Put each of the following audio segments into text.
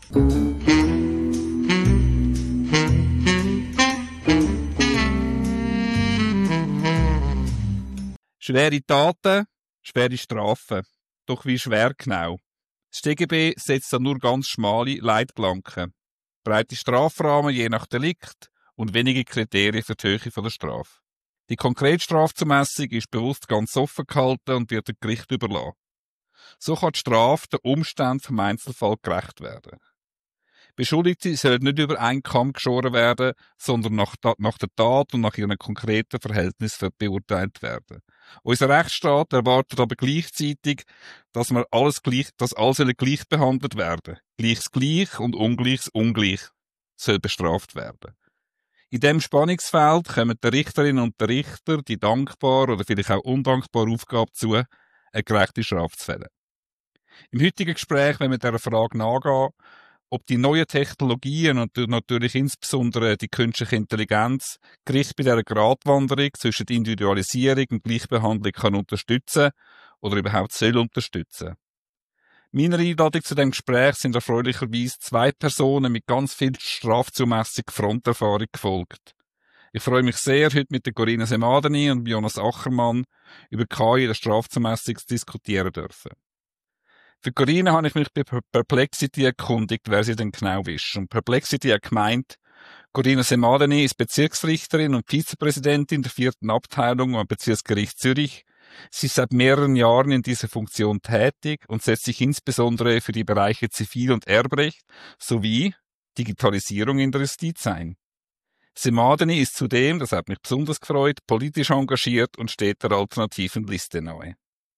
Schwere Taten, schwere Strafen. Doch wie schwer genau? Das StGB setzt da nur ganz schmale Leitplanken. Breite Strafrahmen je nach Delikt und wenige Kriterien für die Höhe der Strafe. Die konkrete Strafzumessung ist bewusst ganz offen gehalten und wird dem Gericht überlassen. So kann die Strafe den Umständen vom Einzelfall gerecht werden. Beschuldigte sollen nicht über einen Kamm geschoren werden, sondern nach der Tat und nach ihren konkreten Verhältnissen beurteilt werden. Unser Rechtsstaat erwartet aber gleichzeitig, dass alles gleich behandelt werden. Gleiches gleich und Ungleiches ungleich soll bestraft werden. In diesem Spannungsfeld kommen die Richterinnen und der Richter die dankbar oder vielleicht auch undankbare Aufgabe zu, eine gerechte Strafe zu fällen. Im heutigen Gespräch wollen wir dieser Frage nachgehen, ob die neuen Technologien und natürlich insbesondere die künstliche Intelligenz Gericht bei dieser Gratwanderung zwischen Individualisierung und Gleichbehandlung kann unterstützen oder überhaupt soll unterstützen. Meiner Einladung zu diesem Gespräch sind erfreulicherweise 2 Personen mit ganz viel Strafzumessung Fronterfahrung gefolgt. Ich freue mich sehr, heute mit der Corinna Semadeni und Jonas Achermann über KI in der Strafzumessung zu diskutieren dürfen. Für Corinna habe ich mich bei Perplexity erkundigt, wer sie denn genau ist. Und Perplexity hat gemeint, Corinna Semadeni ist Bezirksrichterin und Vizepräsidentin der 4. Abteilung am Bezirksgericht Zürich. Sie ist seit mehreren Jahren in dieser Funktion tätig und setzt sich insbesondere für die Bereiche Zivil- und Erbrecht sowie Digitalisierung in der Justiz ein. Semadeni ist zudem, das hat mich besonders gefreut, politisch engagiert und steht der alternativen Liste nahe.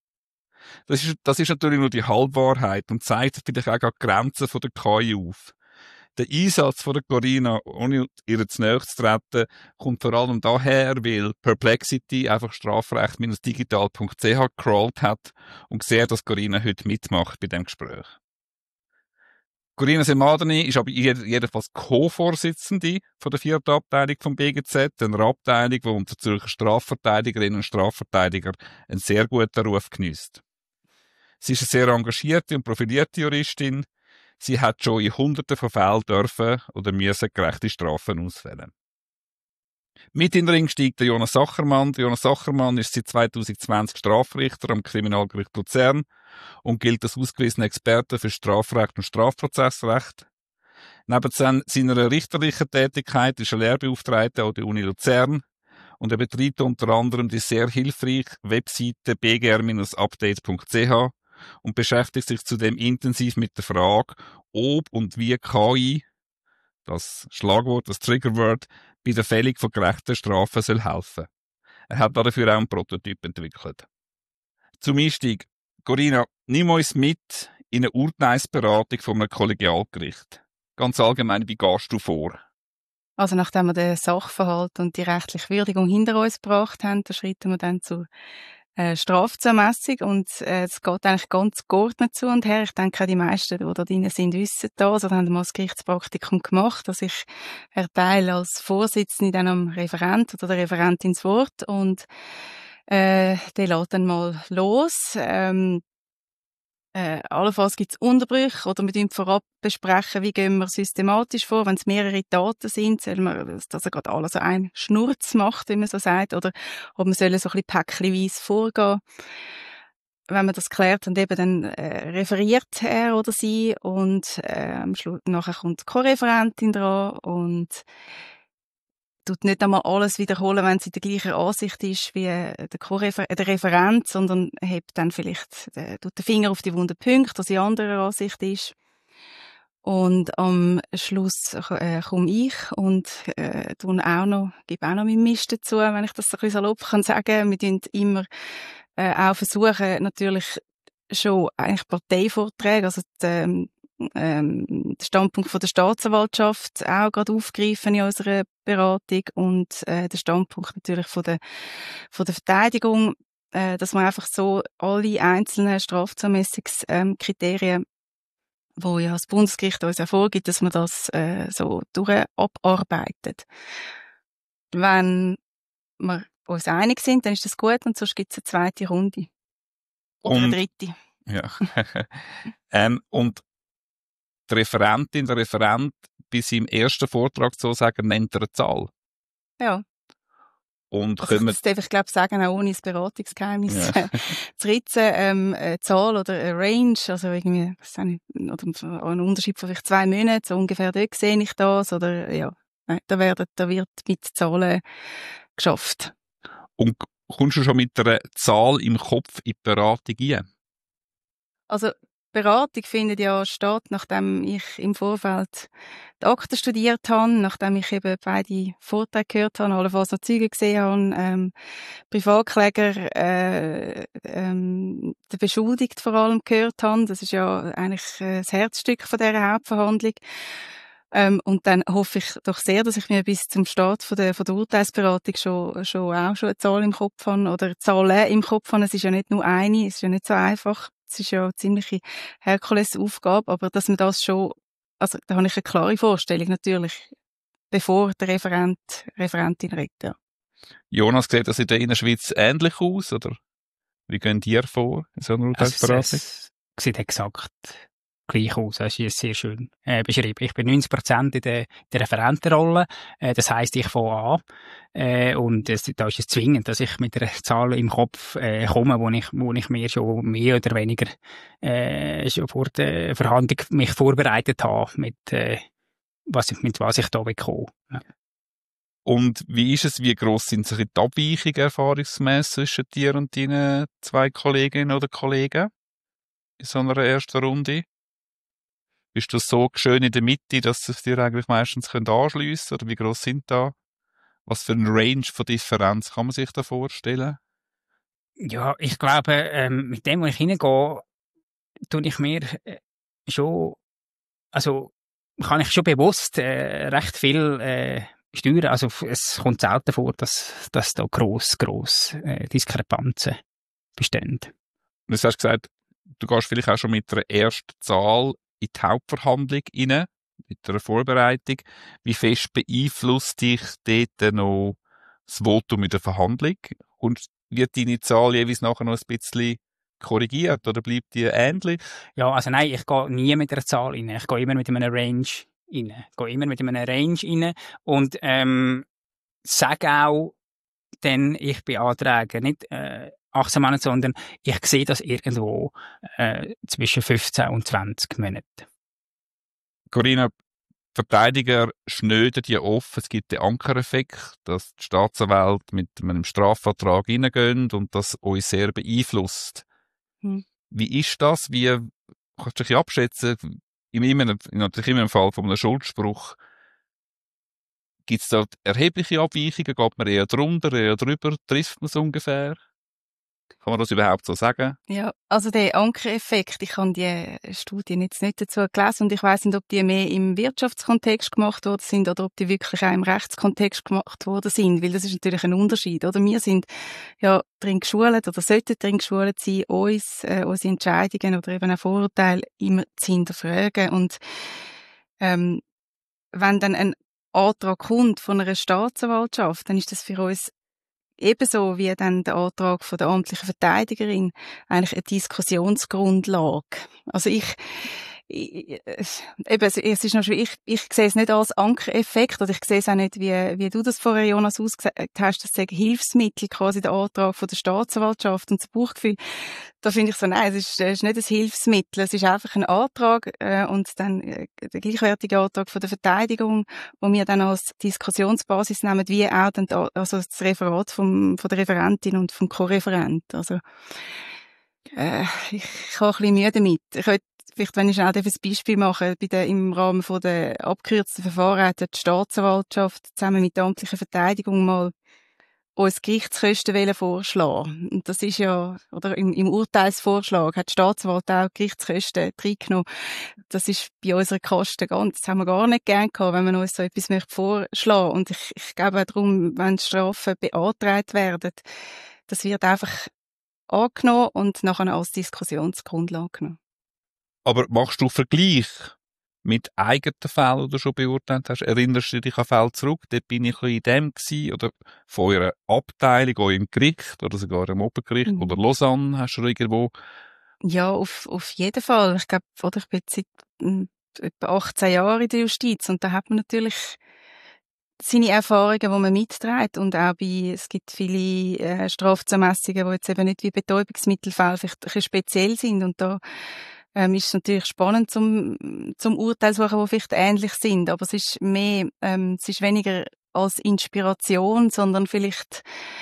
Das ist natürlich nur die Halbwahrheit und zeigt vielleicht auch die Grenzen der KI auf. Der Einsatz von der Corinna, ohne ihr zu nahe zu treten, kommt vor allem daher, weil Perplexity einfach strafrecht-digital.ch gecrawlt hat und gesehen, dass Corinna heute mitmacht bei dem Gespräch. Corinna Semadeni ist aber jedenfalls Co-Vorsitzende von der 4. Abteilung vom BGZ, einer Abteilung, die unter Zürcher Strafverteidigerinnen und Strafverteidiger einen sehr guten Ruf geniesst. Sie ist eine sehr engagierte und profilierte Juristin. Sie hat schon in Hunderten von Fällen dürfen oder müssen gerechte Strafen ausfällen. Mit in den Ring steigt der Jonas Achermann. Der Jonas Achermann ist seit 2020 Strafrichter am Kriminalgericht Luzern und gilt als ausgewiesener Experte für Strafrecht und Strafprozessrecht. Neben seiner richterlichen Tätigkeit ist er Lehrbeauftragter an der Uni Luzern und er betreibt unter anderem die sehr hilfreiche Webseite bgr-update.ch und beschäftigt sich zudem intensiv mit der Frage, ob und wie KI, das Schlagwort, das Triggerwort, bei der Fällung von gerechten Strafen soll helfen. Er hat dafür auch einen Prototyp entwickelt. Zum Einstieg, Corinna, nimm uns mit in eine Urteilsberatung von einem Kollegialgericht. Ganz allgemein, wie gehst du vor? Also nachdem wir den Sachverhalt und die rechtliche Würdigung hinter uns gebracht haben, da schritten wir dann zur Strafzumessung und es geht eigentlich ganz geordnet zu und her. Ich denke, auch die meisten, die da drin sind, wissen das oder haben mal das Gerichtspraktikum gemacht, dass ich erteile als Vorsitzende dann am Referent oder der Referentin das Wort und der lässt dann mal los. Allenfalls gibt es Unterbrüche oder wir vorab besprechen, wie gehen wir systematisch vor. Wenn es mehrere Daten sind, soll man, dass er gerade alles so einen Schnurz macht, wie man so sagt, oder ob man soll so ein bisschen päckchenweise vorgehen. Wenn man das klärt, dann referiert er oder sie und am Schluss nachher kommt die Co-Referentin dran und tut nicht einmal alles wiederholen, wenn sie der gleichen Ansicht ist wie der Referent, sondern hebt dann vielleicht tut den Finger auf die wunden Punkte, dass sie anderer Ansicht ist. Und am Schluss komme ich und gebe auch noch meinen Mist dazu, wenn ich das so ein bisschen salopp kann sagen. Wir tun immer auch versuchen, natürlich schon eigentlich Parteivorträge, also den Standpunkt von der Staatsanwaltschaft auch gerade aufgreifen in unserer Beratung und den Standpunkt natürlich von der Verteidigung, dass man einfach so alle einzelnen Strafzumessungskriterien, wo ja das Bundesgericht uns ja vorgibt, dass man das so abarbeitet. Wenn wir uns einig sind, dann ist das gut und sonst gibt es eine zweite Runde. Oder eine dritte. Ja. Und die Referentin, der Referent bei seinem ersten Vortrag sozusagen nennt er eine Zahl. Ja. Und Also das darf ich glaube sagen, auch ohne das Beratungsgeheimnis zu ritzen, eine Zahl oder eine Range, also irgendwie, was auch nicht, oder ein Unterschied von vielleicht 2 Monaten, so ungefähr dort sehe ich das, oder ja, da wird mit Zahlen geschafft. Und kommst du schon mit einer Zahl im Kopf in die Beratung rein? Also Beratung findet ja statt, nachdem ich im Vorfeld die Akten studiert habe, nachdem ich eben beide Vorträge gehört habe, allenfalls noch Zeugen gesehen habe, Privatkläger, der Beschuldigte vor allem gehört habe. Das ist ja eigentlich das Herzstück von dieser Hauptverhandlung. Und dann hoffe ich doch sehr, dass ich mir bis zum Start von der Urteilsberatung schon eine Zahl im Kopf habe oder Zahlen im Kopf habe. Es ist ja nicht nur eine, es ist ja nicht so einfach. Es ist ja eine ziemliche Herkulesaufgabe, aber dass man das schon, also da habe ich eine klare Vorstellung natürlich, bevor der Referentin redet. Ja. Jonas, sieht das in der Innerschweiz ähnlich aus, oder wie gehen ihr vor in so einer Urteilsberatung? Es sieht exakt gleich aus. Das ist sehr schön beschrieben. Ich bin 90% in der Referentenrolle. Das heisst, ich fange an. Und da ist es zwingend, dass ich mit einer Zahl im Kopf komme, wo ich mir schon mehr oder weniger schon vor der Verhandlung mich vorbereitet habe, mit was ich da bekomme. Ja. Und wie ist es, wie gross sind sich die Abweichungen erfahrungsgemäss zwischen dir und deinen 2 Kolleginnen oder Kollegen in so einer ersten Runde? Bist du so schön in der Mitte, dass sich dir eigentlich meistens anschliessen können? Oder wie gross sind da? Was für eine Range von Differenz kann man sich da vorstellen? Ja, ich glaube, mit dem, wo ich hineingehe, tue ich mir schon, also kann ich schon bewusst recht viel steuern. Also es kommt selten vor, dass da gross Diskrepanzen bestehen. Du hast gesagt, du gehst vielleicht auch schon mit einer ersten Zahl in die Hauptverhandlung rein, mit einer Vorbereitung. Wie fest beeinflusst dich dort noch das Votum in der Verhandlung? Und wird deine Zahl jeweils nachher noch ein bisschen korrigiert oder bleibt die ähnlich? Ja, also nein, ich gehe nie mit einer Zahl rein. Ich gehe immer mit einem Range rein. Und sage auch, denn ich beantrage nicht 18 Monate, sondern ich sehe das irgendwo zwischen 15 und 20 Monaten. Corinna, Verteidiger schnöden ja oft, es gibt den Ankereffekt, dass die Staatsanwälte mit einem Strafvertrag reingehen und das uns sehr beeinflusst. Wie ist das? Wie kannst du dich abschätzen? Natürlich immer im Fall von einem Schuldspruch. Gibt es da erhebliche Abweichungen? Geht man eher drunter, eher drüber? Trifft man es ungefähr? Kann man das überhaupt so sagen? Ja, also der Ankereffekt, ich habe die Studien jetzt nicht dazu gelesen und ich weiss nicht, ob die mehr im Wirtschaftskontext gemacht worden sind oder ob die wirklich auch im Rechtskontext gemacht worden sind, weil das ist natürlich ein Unterschied, oder? Wir sind ja drin geschult oder sollten drin geschult sein, unsere Entscheidungen oder eben auch Vorurteile immer zu hinterfragen und wenn dann ein Antrag kommt von einer Staatsanwaltschaft, dann ist das für uns ebenso wie dann der Antrag von der amtlichen Verteidigerin eigentlich eine Diskussionsgrundlage. Also eben, es ist noch schwierig, ich sehe es nicht als Ankereffekt oder ich sehe es auch nicht, wie du das vorher, Jonas, ausgesagt hast, das sagen Hilfsmittel, quasi der Antrag von der Staatsanwaltschaft und das Bauchgefühl. Da finde ich so, nein, es ist nicht ein Hilfsmittel, es ist einfach ein Antrag und dann der gleichwertige Antrag von der Verteidigung, wo wir dann als Diskussionsbasis nehmen, wie auch dann also das Referat von der Referentin und vom Co-Referent. Also ich habe ein bisschen Mühe damit. Ich könnte vielleicht, wenn ich schnell ein Beispiel machen, im Rahmen von der abgekürzten Verfahren hat die Staatsanwaltschaft zusammen mit der amtlichen Verteidigung mal uns Gerichtskosten vorschlagen. Und das ist ja, oder im Urteilsvorschlag hat die Staatsanwaltschaft auch Gerichtskosten reingenommen. Das ist bei unseren Kosten das haben wir gar nicht gern gehabt, wenn man uns so etwas vorschlagen möchte. Und ich glaube auch darum, wenn Strafen beantragt werden, das wird einfach angenommen und nachher als Diskussionsgrundlage genommen. Aber machst du Vergleich mit eigenen Fällen, die du schon beurteilt hast? Erinnerst du dich an Fälle zurück? Dort bin ich in dem gewesen, oder von eurer Abteilung, eurem Gericht, oder sogar im Obergericht, oder Lausanne, hast du irgendwo? Ja, auf jeden Fall. Ich glaube, oder ich bin seit etwa 18 Jahre in der Justiz und da hat man natürlich seine Erfahrungen, die man mitträgt und auch es gibt viele Strafzumessungen, die jetzt eben nicht wie Betäubungsmittelfälle vielleicht ein bisschen speziell sind und da ist es natürlich spannend zum Urteil suchen, die vielleicht ähnlich sind, aber es ist mehr, es ist weniger als Inspiration, sondern vielleicht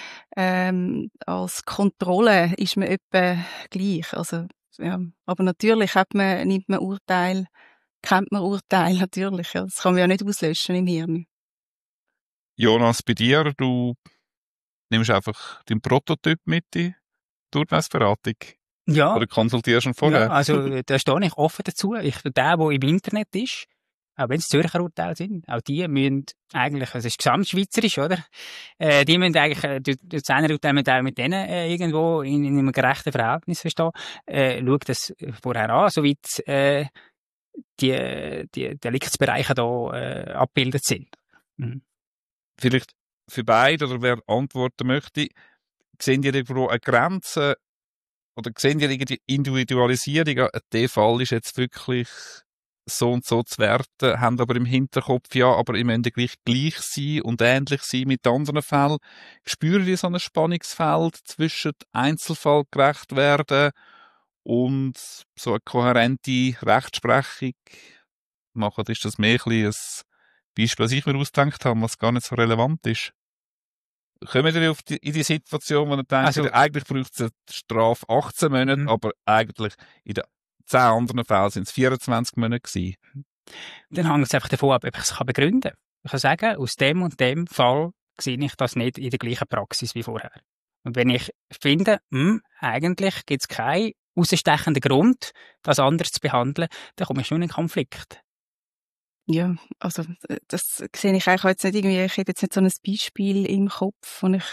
als Kontrolle ist man etwa gleich. Also, ja. Aber natürlich kennt man Urteil natürlich. Ja. Das kann man ja nicht auslöschen im Hirn. Jonas, bei dir, du nimmst einfach den Prototyp mit in die Urteilsberatung? Ja. Oder konsultierst du ihn vorher? Ja, also da stehe ich offen dazu. Der im Internet ist, auch wenn es Zürcher Urteile sind, auch die müssen eigentlich, es ist gesamtschweizerisch, oder? Die müssen eigentlich, durch das eine Urteil mit denen irgendwo in einem gerechten Verhältnis verstehen. Schaut das vorher an, soweit die Deliktsbereiche da abgebildet sind. Mhm. Vielleicht für beide, oder wer antworten möchte, sehen ihr irgendwo eine Grenze oder sehen ihr irgendwie Individualisierung? Der Fall ist jetzt wirklich so und so zu werten, haben aber im Hinterkopf, ja, aber im Ende gleich sein und ähnlich sein mit anderen Fällen. Spüren ihr so ein Spannungsfeld zwischen Einzelfall gerecht werden und so eine kohärente Rechtsprechung machen? Ist das mehr ein Beispiel, das ich mir ausgedacht habe, was gar nicht so relevant ist? Kommen wir in die Situation, wo ihr denkt, also, eigentlich braucht es eine Strafe 18 Monate, aber eigentlich in den 10 anderen Fällen sind es 24 Monate gewesen. Dann hängt es einfach davon ab, ob ich es begründen kann. Ich kann sagen, aus dem und dem Fall sehe ich das nicht in der gleichen Praxis wie vorher. Und wenn ich finde, eigentlich gibt es keinen ausstechenden Grund, das anders zu behandeln, dann komme ich schon in einen Konflikt. Ja, also das sehe ich eigentlich jetzt nicht irgendwie, ich habe jetzt nicht so ein Beispiel im Kopf, und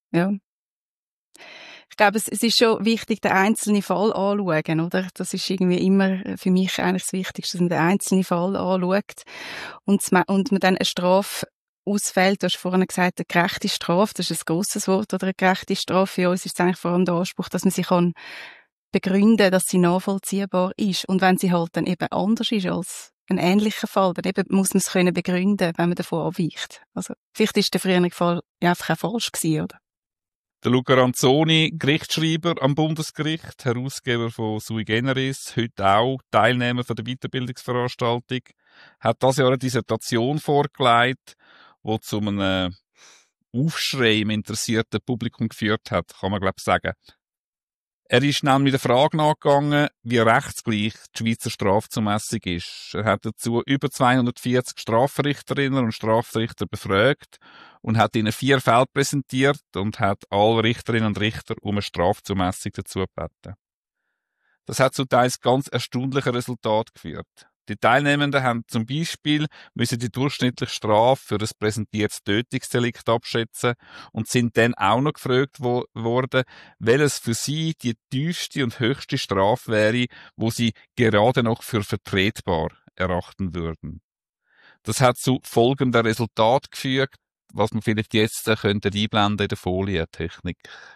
ich glaube, es ist schon wichtig, den einzelnen Fall anzuschauen, oder? Das ist irgendwie immer für mich eigentlich das Wichtigste, dass man den einzelnen Fall anschaut und man dann eine Strafe ausfällt. Du hast vorhin gesagt, eine gerechte Strafe, das ist ein grosses Wort, oder eine gerechte Strafe. Für uns ist es eigentlich vor allem der Anspruch, dass man sie kann begründen, dass sie nachvollziehbar ist. Und wenn sie halt dann eben anders ist als ein ähnlicher Fall, dann eben muss man es können begründen, wenn man davon abweicht. Also, vielleicht ist der frühere Fall ja einfach auch falsch gewesen, oder? Der Luca Ranzoni, Gerichtsschreiber am Bundesgericht, Herausgeber von Sui Generis, heute auch Teilnehmer von der Weiterbildungsveranstaltung, hat dieses Jahr eine Dissertation vorgelegt, die zu einem Aufschrei im interessierten Publikum geführt hat, kann man glaube ich sagen. Er ist nämlich der Frage nachgegangen, wie rechtsgleich die Schweizer Strafzumessung ist. Er hat dazu über 240 Strafrichterinnen und Strafrichter befragt und hat ihnen 4 Fälle präsentiert und hat alle Richterinnen und Richter um eine Strafzumessung dazu gebeten. Das hat zu teils ganz erstaunlichen Resultaten geführt. Die Teilnehmenden haben zum Beispiel müssen die durchschnittliche Strafe für ein präsentiertes Tötungsdelikt abschätzen und sind dann auch noch gefragt worden, welches für sie die tiefste und höchste Strafe wäre, wo sie gerade noch für vertretbar erachten würden. Das hat zu folgendem Resultat geführt, was man vielleicht jetzt einblenden in der Folientechnik.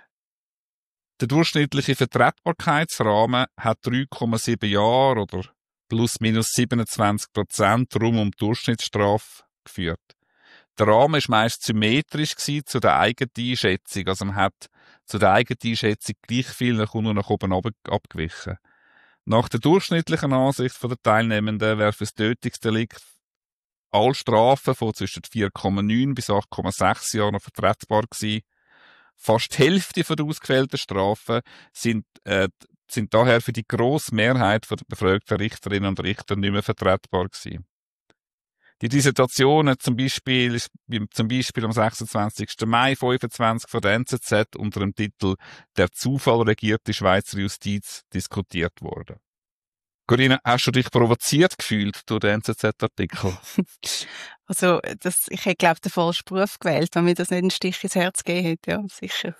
Der durchschnittliche Vertretbarkeitsrahmen hat 3,7 Jahre oder plus minus 27% rund um die Durchschnittsstrafe geführt. Der Rahmen war meist symmetrisch zu der Eigeneinschätzung. Also man hat zu der Eigeneinschätzung gleich viel nur nach oben abgewichen. Nach der durchschnittlichen Ansicht der Teilnehmenden wäre für das Tötungsdelikt alle Strafen von zwischen 4,9 bis 8,6 Jahren noch vertretbar gewesen. Fast die Hälfte der ausgewählten Strafen sind daher für die grosse Mehrheit der befragten Richterinnen und Richter nicht mehr vertretbar gewesen. Die Dissertation hat zum Beispiel am 26. Mai 25 von der NZZ unter dem Titel «Der Zufall regiert die Schweizer Justiz» diskutiert worden. Corinna, hast du dich provoziert gefühlt durch den NZZ-Artikel? Also, ich hätte, glaube ich, den falschen Beruf gewählt, wenn mir das nicht einen Stich ins Herz gegeben hätte, ja, sicher.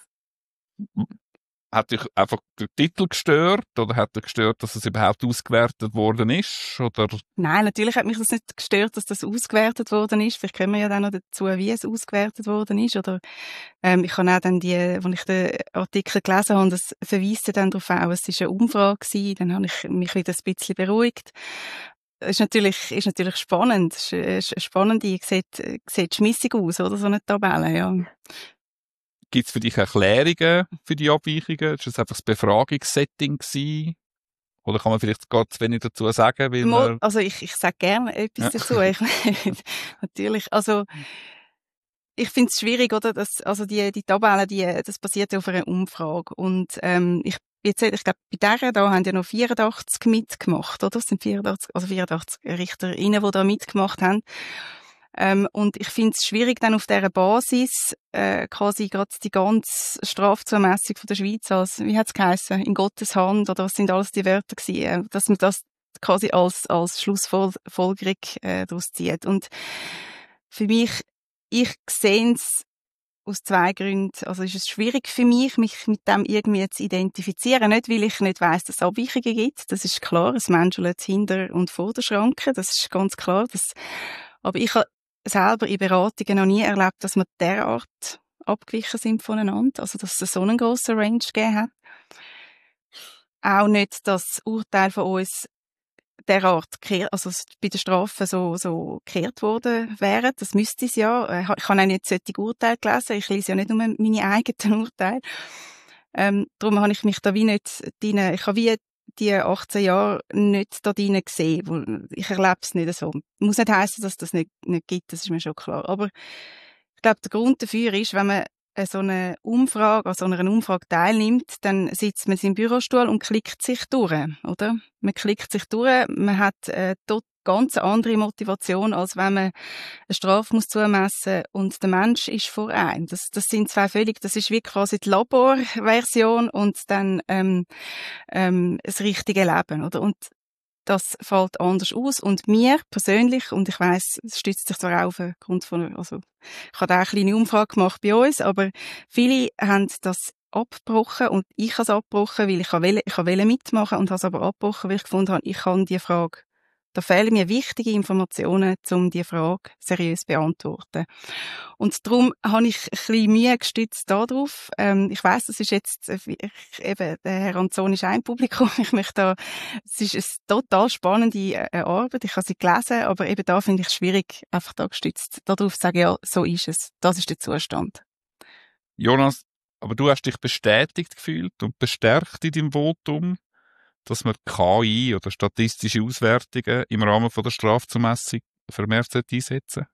Hat dich einfach der Titel gestört oder hat dich gestört, dass es überhaupt ausgewertet worden ist? Oder? Nein, natürlich hat mich das nicht gestört, dass das ausgewertet worden ist. Vielleicht kommen wir ja dann noch dazu, wie es ausgewertet worden ist. Oder ich habe auch dann als ich den Artikel gelesen habe, das verweist dann darauf auch, es war eine Umfrage gewesen, dann habe ich mich wieder ein bisschen beruhigt. ist natürlich spannend. Ist spannend, sieht schmissig aus, oder? So eine Tabelle, ja. Gibt es für dich Erklärungen für die Abweichungen? Ist das einfach das Befragungssetting gewesen? Oder kann man vielleicht gar zu wenig dazu sagen? Weil also ich sage gerne etwas dazu. Natürlich. Also, ich finde es schwierig, oder? Also die Tabelle, das basiert ja auf einer Umfrage. Und, ich glaube, bei der da haben ja noch 84 mitgemacht, oder? Es sind 84 Richterinnen, die da mitgemacht haben. Und ich finde es schwierig, dann auf dieser Basis, quasi gerade die ganze Strafzumessung von der Schweiz als, wie hat's geheissen, in Gottes Hand, oder was sind alles die Wörter gewesen, dass man das quasi als Schlussfolgerung, daraus zieht. Und für mich, ich sehe es aus 2 Gründen. Also ist es schwierig für mich mit dem irgendwie zu identifizieren. Nicht, weil ich nicht weiss, dass es Abweichungen gibt. Das ist klar. Es menschelt hinter und vor der Schranke. Das ist ganz klar. Aber ich habe selber in Beratungen noch nie erlebt, dass wir derart abgewichen sind voneinander. Also, dass es so einen grossen Range gegeben hat. Auch nicht, dass das Urteil von uns derart also bei der Strafe so gekehrt worden wären. Das müsste es ja. Ich habe auch nicht solche Urteile gelesen. Ich lese ja nicht nur meine eigenen Urteile. Darum habe ich mich da wie nicht drin, ich habe wie die 18 Jahre nicht da drin gesehen. Ich erlebe es nicht so. Muss nicht heissen, dass das nicht gibt, das ist mir schon klar. Aber ich glaube, der Grund dafür ist, wenn man an so einer Umfrage teilnimmt, dann sitzt man im Bürostuhl und klickt sich durch, oder? Man klickt sich durch, man hat dort ganz andere Motivation, als wenn man eine Strafe muss zumessen und der Mensch ist vor einem. Das sind das ist wie quasi die Laborversion und dann das richtige Leben, oder? Und das fällt anders aus. Und mir persönlich, und ich weiss, es stützt sich zwar auch auf den Grund von, also, ich habe auch eine kleine Umfrage gemacht bei uns, aber viele haben das abgebrochen und ich habe es abgebrochen, weil ich wollte mitmachen und habe es aber abgebrochen, weil ich gefunden habe, ich kann die Frage, da fehlen mir wichtige Informationen, um die Frage seriös zu beantworten. Und darum habe ich ein bisschen Mühe gestützt darauf. Ich weiss, das ist jetzt, eben, der Herr Anzoni ist ein Publikum. Es ist eine total spannende Arbeit. Ich habe sie gelesen, aber eben da finde ich es schwierig, einfach da gestützt darauf zu sagen, ja, so ist es. Das ist der Zustand. Jonas, aber du hast dich bestätigt gefühlt und bestärkt in deinem Votum, dass man KI oder statistische Auswertungen im Rahmen von der Strafzumessung vermehrt einsetzen?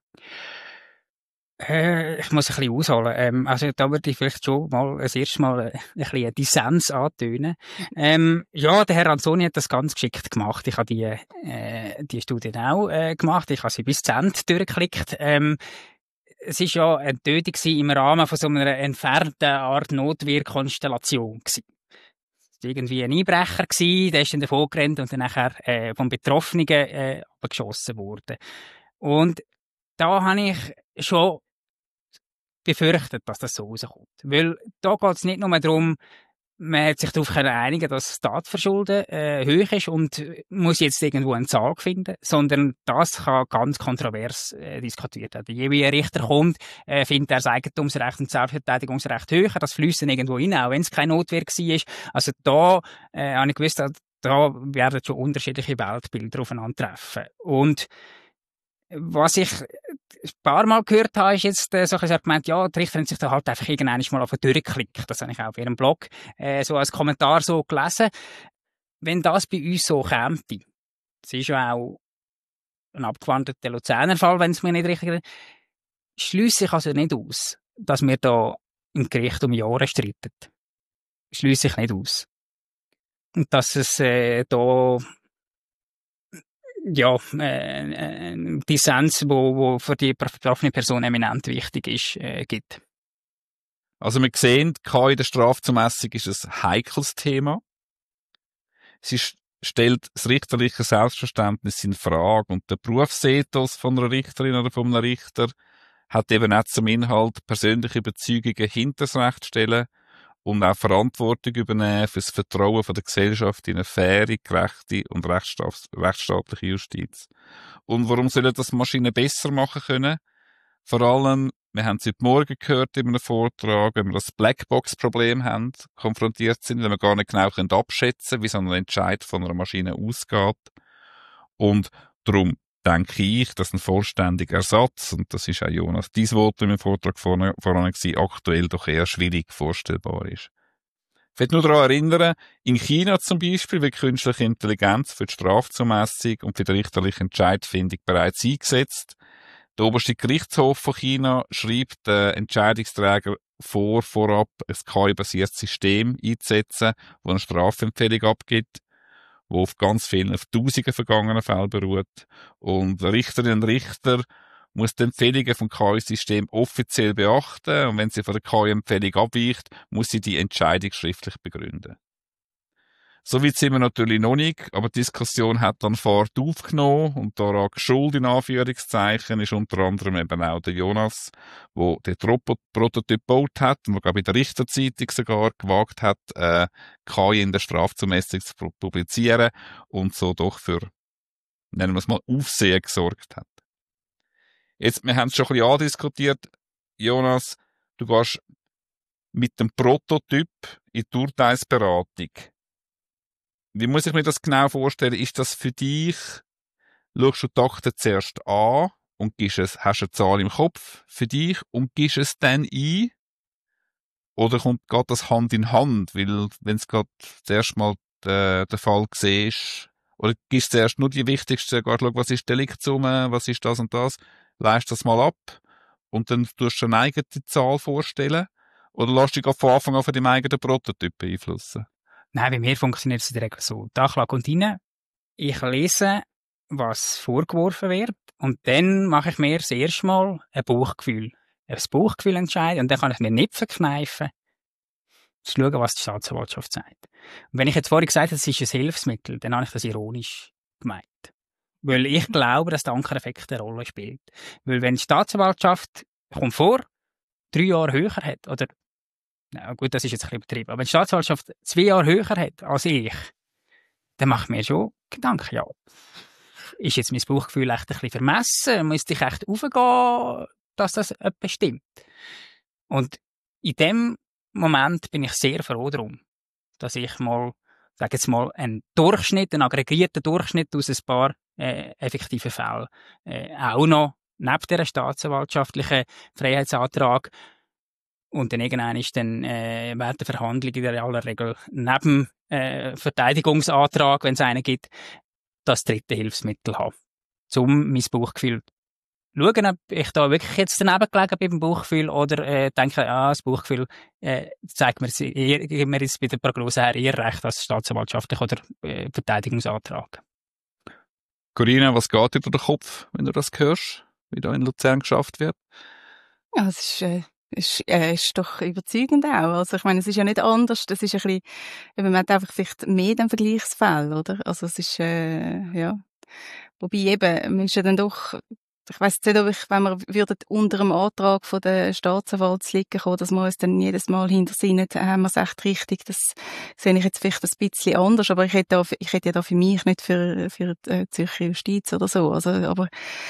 Ich muss ein bisschen ausholen. Also da würde ich vielleicht schon mal das erste Mal ein bisschen einen Dissens antönen. Ja, der Herr Anzoni hat das ganz geschickt gemacht. Ich habe die Studie auch gemacht. Ich habe sie bis zu Ende durchgeklickt. Es war ja eine Tötung im Rahmen von so einer entfernten Art Notwehrkonstellation. Irgendwie ein Einbrecher gsi, der ist dann davon gerannt und dann nachher vom Betroffenen abgeschossen worden. Und da habe ich schon befürchtet, dass das so rauskommt. Weil da geht es nicht nur darum, man hat sich darauf einigen, dass das Tatverschulden hoch ist und muss jetzt irgendwo eine Zahl finden, sondern das kann ganz kontrovers diskutiert werden. Je wie ein Richter kommt, findet er das Eigentumsrecht und das Selbstverteidigungsrecht höher, das fließt dann irgendwo rein, auch wenn es keine Notwehr war. Also da habe ich gewusst, da werden schon unterschiedliche Weltbilder aufeinandertreffen. Und was ich ein paar Mal gehört habe, ist jetzt so ein Argument, ja, die Richter haben sich da halt einfach irgendwann mal auf durchgeklickt. Das habe ich auch auf ihrem Blog so als Kommentar so gelesen. Wenn das bei uns so käme, das ist ja auch ein abgewandelter Luzerner Fall, wenn es mir nicht richtig ist, schliesse ich also nicht aus, dass wir da im Gericht um Jahre streiten. Schliesse ich nicht aus. Und dass es da ja, Dissens, wo für die betroffene Person eminent wichtig ist, gibt. Also wir sehen, KI in der Strafzumessung ist ein heikles Thema. Sie stellt das richterliche Selbstverständnis in Frage und der Berufsethos von einer Richterin oder von einem Richter hat eben auch zum Inhalt, persönliche Überzeugungen hinter das Recht stellen und auch Verantwortung übernehmen für das Vertrauen von der Gesellschaft in eine faire, gerechte und rechtsstaatliche Justiz. Und warum sollen das Maschinen besser machen können? Vor allem, wir haben es heute Morgen gehört in einem Vortrag, wenn wir das Blackbox-Problem haben, konfrontiert sind, wenn wir gar nicht genau abschätzen können, wie so ein Entscheid von einer Maschine ausgeht. Und Darum denke ich, dass ein vollständiger Ersatz, und das ist auch Jonas, dein Votum im Vortrag voran gewesen, aktuell doch eher schwierig vorstellbar ist. Ich will nur daran erinnern, in China zum Beispiel wird künstliche Intelligenz für die Strafzumessung und für die richterliche Entscheidfindung bereits eingesetzt. Der oberste Gerichtshof von China schreibt den Entscheidungsträger vor, vorab ein KI-basiertes System einzusetzen, das eine Strafempfehlung abgibt, wo auf ganz vielen, auf tausenden vergangenen Fällen beruht. Und Richterinnen und Richter muss die Empfehlungen vom KI-System offiziell beachten, und wenn sie von der KI-Empfehlung abweicht, muss sie die Entscheidung schriftlich begründen. Soweit sind wir natürlich noch nicht, aber die Diskussion hat dann Fahrt aufgenommen, und daran schuld in Anführungszeichen ist unter anderem eben auch der Jonas, der den Prototyp gebaut hat und der, glaube ich, in der Richterzeitung sogar gewagt hat, KI in der Strafzumessung zu publizieren und so doch für, nennen wir es mal, Aufsehen gesorgt hat. Jetzt, wir haben es schon ein bisschen andiskutiert. Jonas, du gehst mit dem Prototyp in die Urteilsberatung. Wie muss ich mir das genau vorstellen? Ist das für dich, schaust du die Akte zuerst an und hast eine Zahl im Kopf für dich und gibst es dann ein? Oder geht das Hand in Hand? Weil, wenn es gerade zuerst mal der Fall siehst, oder gibst du zuerst nur die wichtigsten, schauen, was ist Deliktsumme, was ist das und das, leist das mal ab und dann tust du eine eigene Zahl vorstellen? Oder lässt du dich von Anfang an von deinem eigenen Prototyp beeinflussen? Nein, bei mir funktioniert es in der Regel so. Die Anklage kommt rein, ich lese, was vorgeworfen wird, und dann mache ich mir das erste Mal ein Bauchgefühl entscheiden, und dann kann ich mir nicht verkneifen, zu schauen, was die Staatsanwaltschaft sagt. Und wenn ich jetzt vorhin gesagt habe, es ist ein Hilfsmittel, dann habe ich das ironisch gemeint. Weil ich glaube, dass der Ankereffekt eine Rolle spielt. Weil wenn die Staatsanwaltschaft, kommt vor, 3 Jahre höher hat, oder na gut, das ist jetzt ein bisschen übertrieben. Aber wenn die Staatsanwaltschaft 2 Jahre höher hat als ich, dann mache ich mir schon Gedanken, ja, ist jetzt mein Bauchgefühl echt ein bisschen vermessen? Müsste ich echt raufgehen, dass das etwas stimmt? Und in dem Moment bin ich sehr froh darum, dass ich mal, sage jetzt mal, einen aggregierten Durchschnitt aus ein paar effektiven Fällen auch noch neben dieser staatsanwaltschaftlichen Freiheitsantrag. Und dann irgendwann ist dann während der Verhandlung in aller Regel neben Verteidigungsantrag, wenn es einen gibt, das dritte Hilfsmittel haben, um mein Bauchgefühl zu schauen, ob ich da wirklich jetzt daneben gelegen bin beim Bauchgefühl oder denke, das Bauchgefühl zeigt gibt mir jetzt bei der Prognose her eher recht als staatsanwaltschaftlich oder Verteidigungsantrag. Corinna, was geht dir durch den Kopf, wenn du das hörst, wie da in Luzern geschafft wird? Ja, es ist doch überzeugend auch. Also ich meine, es ist ja nicht anders. Das ist ein bisschen, man hat einfach vielleicht mehr den Vergleichsfall, oder? Also es ist, ja. Wobei eben, man ist ja dann doch, ich weiss nicht, ob wenn wir würden unter dem Antrag von der Staatsanwaltsliga kommen, dass wir uns dann jedes Mal hinter Sinn haben wir es echt richtig. Das sehe ich jetzt vielleicht ein bisschen anders, aber ich hätte ja da für mich nicht für die Zürcher Justiz oder so. Also, aber,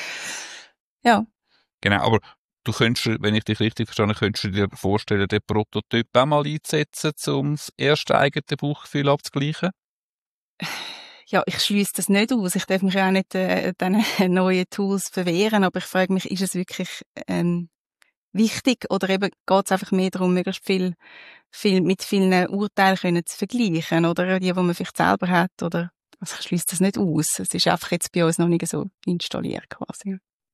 ja. Genau, aber du könntest, wenn ich dich richtig verstanden habe, könntest du dir vorstellen, den Prototyp auch mal einzusetzen, um das erste eigene Bauchgefühl abzugleichen? Ja, ich schliesse das nicht aus. Ich darf mich ja auch nicht diesen neuen Tools verwehren, aber ich frage mich, ist es wirklich wichtig oder eben geht es einfach mehr darum, möglichst viel mit vielen Urteilen können zu vergleichen oder die man vielleicht selber hat oder also ich schliesse das nicht aus. Es ist einfach jetzt bei uns noch nicht so installiert quasi.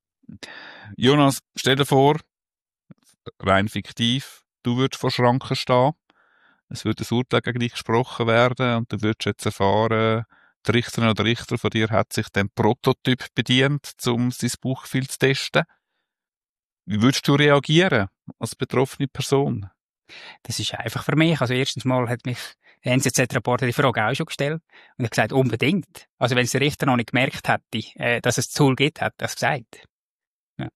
Jonas, stell dir vor, rein fiktiv, du würdest vor Schranken stehen, es würde ein Urteil gegen dich gesprochen werden und du würdest jetzt erfahren, die Richterin oder Richter von dir hat sich den Prototyp bedient, um sein Bauchgefühl zu testen. Wie würdest du reagieren als betroffene Person? Das ist einfach für mich. Also erstens mal hat mich der NZZ-Reporter die Frage auch schon gestellt und hat gesagt, unbedingt. Also wenn es der Richter noch nicht gemerkt hätte, dass es das Tool gibt, hat er das gesagt. Ja.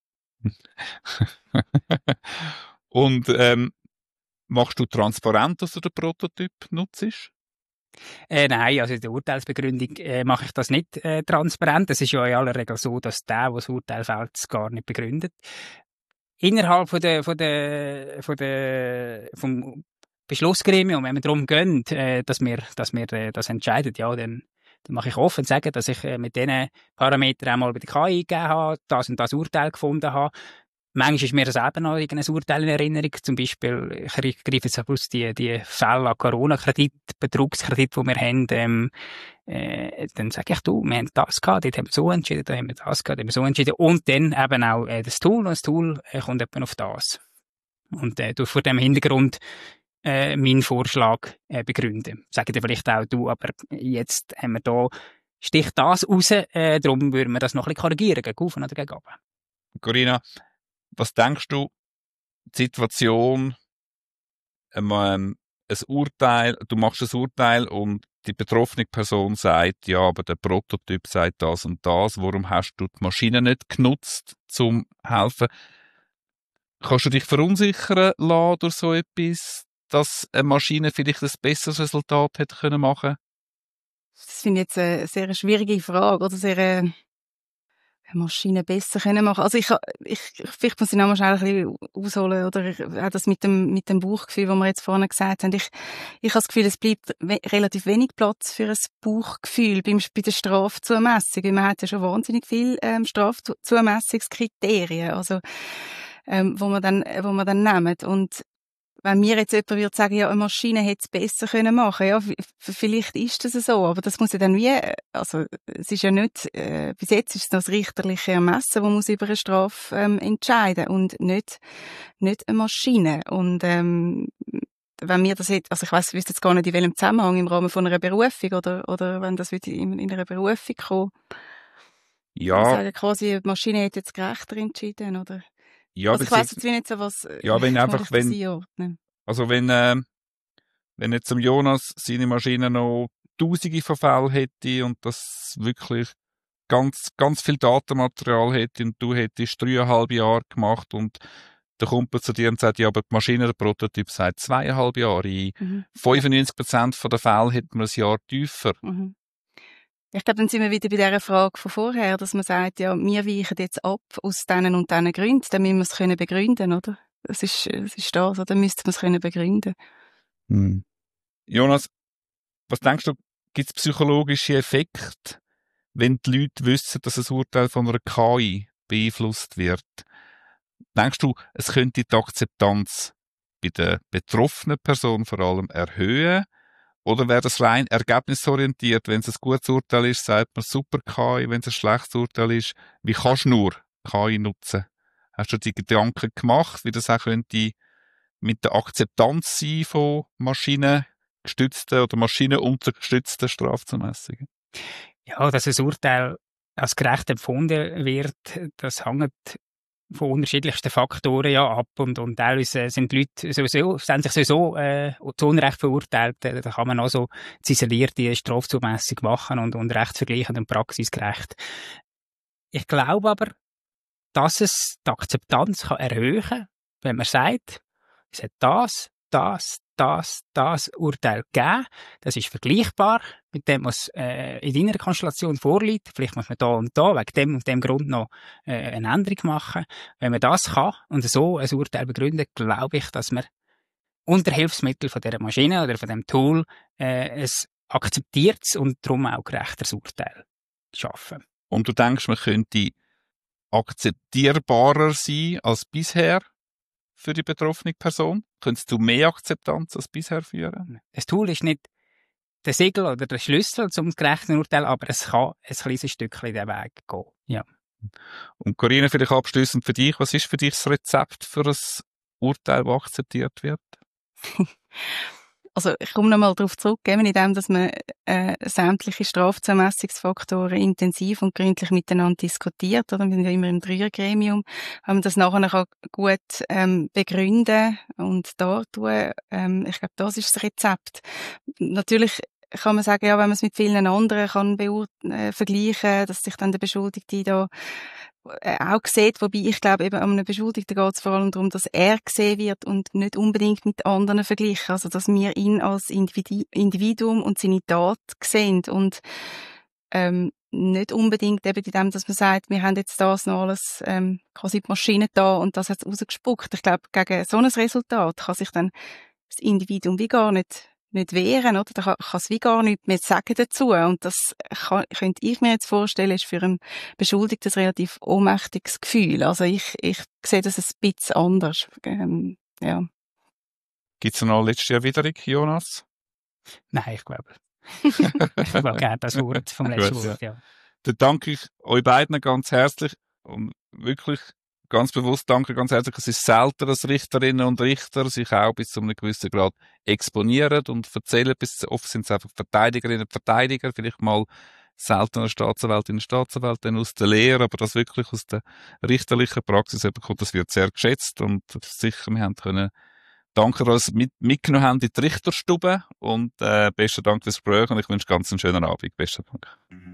Und machst du transparent, dass du den Prototyp nutzt? Nein, also in der Urteilsbegründung mache ich das nicht transparent. Es ist ja in aller Regel so, dass der das Urteil fällt, es gar nicht begründet. Innerhalb vom Beschlussgremium, wenn wir darum gehen, dass wir das entscheiden, ja, dann dann mache ich offen sagen, dass ich mit diesen Parametern auch mal bei der KI eingegeben habe, das und das Urteil gefunden habe. Manchmal ist mir das eben noch irgendein Urteil in Erinnerung. Zum Beispiel, ich greife jetzt aus die Fälle an Corona-Kredit, Betrugskredit, die wir haben, dann sage ich, du, wir haben das gehabt, dort haben wir so entschieden, da haben wir das gehabt, da haben wir so entschieden. Und dann eben auch das Tool, und das Tool kommt etwa auf das. Und du vor dem Hintergrund meinen Vorschlag begründen. Sagen dir vielleicht auch, du, aber jetzt haben wir da, sticht das raus, darum würden wir das noch ein bisschen korrigieren, gegen oben oder gegen runter. Corinna, was denkst du, die Situation, ein Urteil, du machst ein Urteil und die betroffene Person sagt, ja, aber der Prototyp sagt das und das, warum hast du die Maschine nicht genutzt, zum helfen? Kannst du dich verunsichern lassen durch so etwas, dass eine Maschine vielleicht ein besseres Resultat hätte können machen? Das finde ich jetzt eine sehr schwierige Frage, oder eine Maschine besser können machen. Also vielleicht muss ich noch mal schnell ein bisschen ausholen, oder auch das mit dem Bauchgefühl, was wir jetzt vorhin gesagt haben. Ich habe das Gefühl, es bleibt relativ wenig Platz für ein Bauchgefühl bei der Strafzumessung. Weil man hat ja schon wahnsinnig viele Strafzumessungskriterien, also wo man dann nehmen. Und wenn mir jetzt jemand würde sagen, ja, eine Maschine hätte es besser können machen, ja, vielleicht ist das so, aber das muss ja dann also, es ist ja nicht, bis jetzt ist es das richterliche Ermessen, das muss über eine Strafe, entscheiden und nicht eine Maschine. Und, wenn wir das jetzt, also ich wüsste jetzt gar nicht, in welchem Zusammenhang, im Rahmen von einer Berufung oder wenn das würde in einer Berufung kommen. Ja. Sagen quasi, die Maschine hätte jetzt gerechter entschieden, oder? Ja, also ich weiss jetzt nicht so was, ja, wenn einfach, also wenn jetzt zum Jonas seine Maschine noch Tausende von Fällen hätte und das wirklich ganz, ganz viel Datenmaterial hätte und du hättest 3,5 Jahre gemacht und der Kumpel zu dir und sagt, ja, aber die Maschine, der Prototyp sagt 2,5 Jahre. In 95% der Fälle hätten wir ein Jahr tiefer. Mhm. Ich glaube, dann sind wir wieder bei dieser Frage von vorher, dass man sagt, ja, wir weichen jetzt ab aus diesen und diesen Gründen, dann müssen wir es können begründen, oder? Das ist das, oder? Dann müsste man es können begründen. Jonas, was denkst du, gibt es psychologische Effekte, wenn die Leute wissen, dass ein Urteil von einer KI beeinflusst wird? Denkst du, es könnte die Akzeptanz bei der betroffenen Person vor allem erhöhen? Oder wäre das rein ergebnisorientiert? Wenn es ein gutes Urteil ist, sagt man super KI. Wenn es ein schlechtes Urteil ist, wie kannst du nur KI nutzen? Hast du dir Gedanken gemacht, wie das auch könnte mit der Akzeptanz sein von maschinengestützten oder maschinenunterstützten Strafzumessungen? Ja, dass ein Urteil als gerecht empfunden wird, das hängt von unterschiedlichsten Faktoren ja ab und teilweise sind die Leute sowieso, sind sich sowieso zu Unrecht verurteilt. Da kann man auch so ziselierte Strafzumessung machen und rechtsvergleichend und praxisgerecht. Ich glaube aber, dass es die Akzeptanz kann erhöhen kann, wenn man sagt, es hat das Urteil gegeben, das ist vergleichbar mit dem, was in deiner Konstellation vorliegt. Vielleicht muss man da und da wegen dem und dem Grund noch eine Änderung machen. Wenn man das kann und so ein Urteil begründet, glaube ich, dass man unter Hilfsmittel von dieser Maschine oder von dem Tool ein akzeptiertes und darum auch gerechteres Urteil schaffen. Und du denkst, man könnte akzeptierbarer sein als bisher für die betroffene Person? Könntest du mehr Akzeptanz als bisher führen? Das Tool ist nicht der Siegel oder der Schlüssel zum gerechten Urteil, aber es kann ein kleines Stückchen den Weg gehen. Ja. Und Corinna, vielleicht abschliessend für dich, was ist für dich das Rezept für ein Urteil, das akzeptiert wird? Also ich komme nochmal darauf zurück, in dem, dass man sämtliche Strafzumessungsfaktoren intensiv und gründlich miteinander diskutiert. Oder? Wir sind ja immer im Dreiergremium. Wenn man das nachher kann gut begründen und da tun, ich glaube, das ist das Rezept. Natürlich kann man sagen, ja, wenn man es mit vielen anderen kann vergleichen, dass sich dann der Beschuldigte da auch sieht, wobei ich glaube, eben an einem Beschuldigten geht es vor allem darum, dass er gesehen wird und nicht unbedingt mit anderen verglichen. Also, dass wir ihn als Individuum und seine Tat sehen und nicht unbedingt eben in dem, dass man sagt, wir haben jetzt das noch alles quasi die Maschine da und das hat es rausgespuckt. Ich glaube, gegen so ein Resultat kann sich dann das Individuum wie gar nicht nicht wehren, oder? Da kann es wie gar nichts mehr sagen dazu. Und das könnte ich mir jetzt vorstellen, ist für einen Beschuldigten ein relativ ohnmächtiges Gefühl. Also ich sehe das ein bisschen anders. Ja. Gibt es noch eine letzte Erwiderung, Jonas? Nein, ich glaube. Ich will gerne das Wort vom letzten Gut, Wort, ja. Dann danke ich euch beiden ganz herzlich und wirklich ganz bewusst danke ganz herzlich. Es ist selten, dass Richterinnen und Richter sich auch bis zu einem gewissen Grad exponieren und erzählen. Oft sind es einfach Verteidigerinnen und Verteidiger, vielleicht mal seltener Staatsanwältinnen und Staatsanwälte aus der Lehre, aber das wirklich aus der richterlichen Praxis kommt, das wird sehr geschätzt und sicher, wir haben können danke, dass ihr mitgenommen habt in die Richterstube und besten Dank fürs Gespräch und ich wünsche ganz einen schönen Abend. Besten Dank.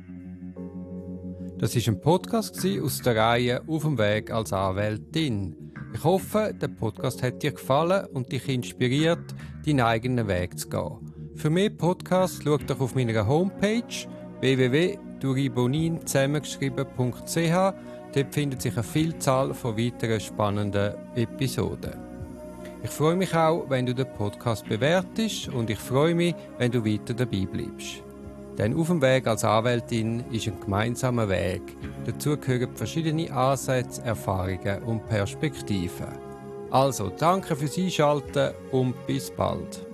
Das war ein Podcast aus der Reihe «Auf dem Weg als Anwältin». Ich hoffe, der Podcast hat dir gefallen und dich inspiriert, deinen eigenen Weg zu gehen. Für mehr Podcasts schau doch auf meiner Homepage www.duribonin zusammengeschrieben.ch. Dort findet sich eine Vielzahl von weiteren spannenden Episoden. Ich freue mich auch, wenn du den Podcast bewertest und ich freue mich, wenn du weiter dabei bleibst. Denn auf dem Weg als Anwältin ist ein gemeinsamer Weg. Dazu gehören verschiedene Ansätze, Erfahrungen und Perspektiven. Also, danke fürs Einschalten und bis bald.